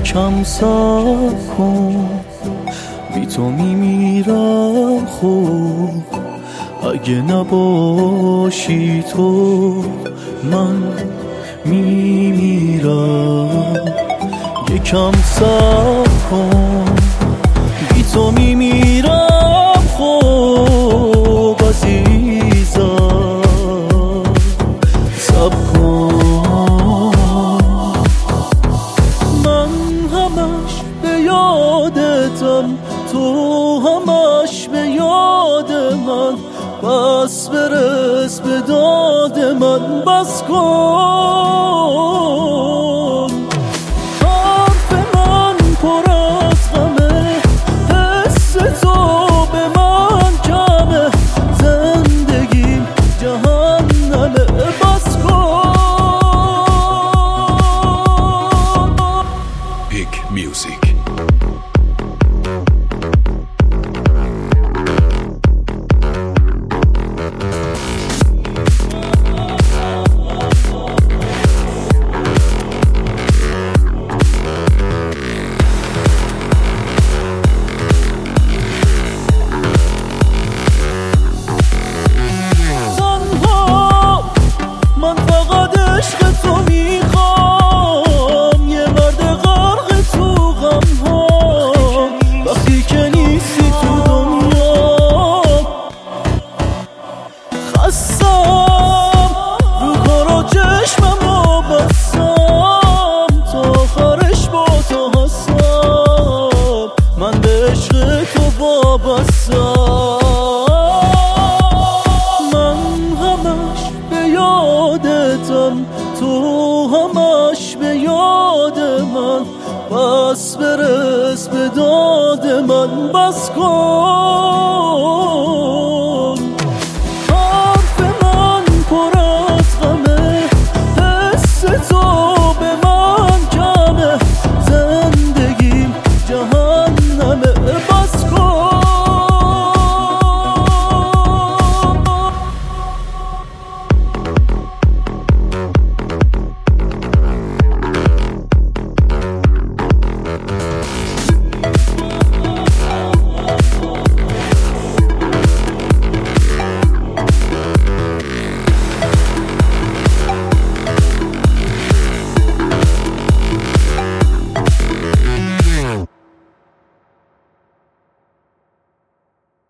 یکم صبر کن، بی تو میمیرم خوب. اگه نباشی تو من میمیرم. یکم صبر کن، بی تو میمیرم خوب عزیزم. صبر کن، من همش به یادتم، تو همش به یاد من. بس برس به داد من، بس کن. حرف من پر از غمه، حس تو به من کمه. زندگیم جهنمه، بس کن. پیک میوزیک. من فقط عشق تو میخوام، یه مرد غرق تو غم ها. وقتی که نیستی تو دنیا خستم، رو کار و چشمم رو بستم. تا آخرش با تو هستم، من به عشق تو وابستم. تو همش به یاد من، بس برس به داد من، بس کن.